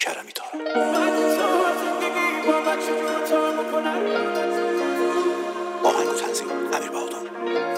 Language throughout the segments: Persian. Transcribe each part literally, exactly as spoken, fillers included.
کرمی تا آهنگ و تنظیم امیر بهادر.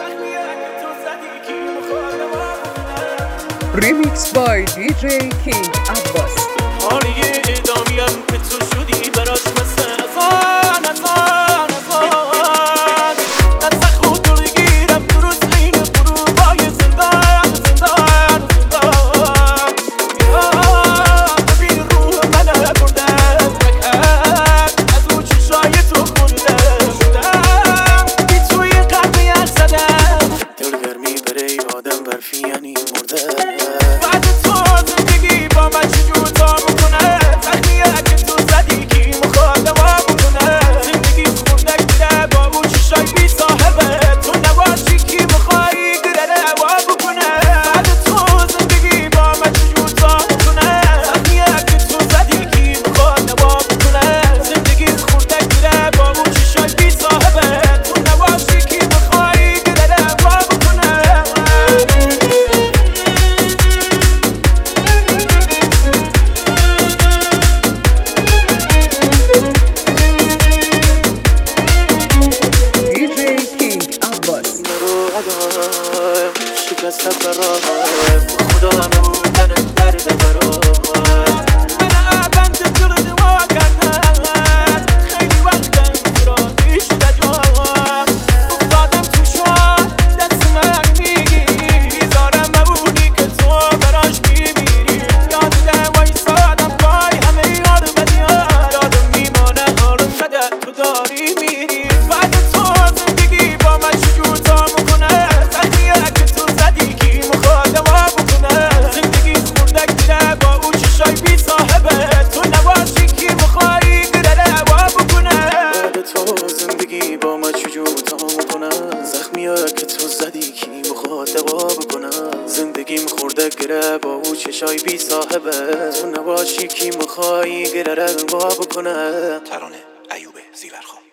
Remixed by دی جی King Abbas. حالی ادامیم که تو شدی براش مثل ازان ازان ازان نزد خود رو گیرم تو روز این غروبای زندان زندان زندان یا ببین روح من بردم بکرد از اون چشای تو خوردم شدم بی توی قلبی هر زدم دلگرمی بره یادم برفی یعنی مردم بعد تو زندگی با من چجور تا بکنه زخمیه که تو زدی کی مخواد دوا بکنه زندگی خوردک میره با اون چشای بی صاحبه تو نباشی کی مخوایی گره دوا بکنه بعد تو زندگی با من چجور تا بکنه زخمیه که تو زدی کی مخواد دوا بکنه زندگی خوردک میره با اون چشای بی صاحبه تو نباشی کی مخوایی گره دوا بکنه دی جی King Abbas. شکست برایم خدا همونن درد برایم من بند دل دوا کردم خیلی وقتم فراموش شده جام افتادم تو شوام دست من میگیری زارم ببونی که تو براش میمیری یاد دوای سادم پای همه یار بدیار یادم میمانه حالم شده تو داری میری بعد تو زندگی با من چجور تا میکنه زخمیه که تو زدی کی مخواد دوا بکنه زندگی خوردک میره با اون چشای بی صاحبه تو نباشی کی مخوایی گره دوا بکنه بعد تو زندگی با من چجور تا میکنه زخمیه که تو زدی کی مخواد دوا بکنه زندگیم خورده گره با اون چشای بی صاحبه تو نباشی کی مخوایی گره دوا بکنه. ترانه ایوب زیورخان.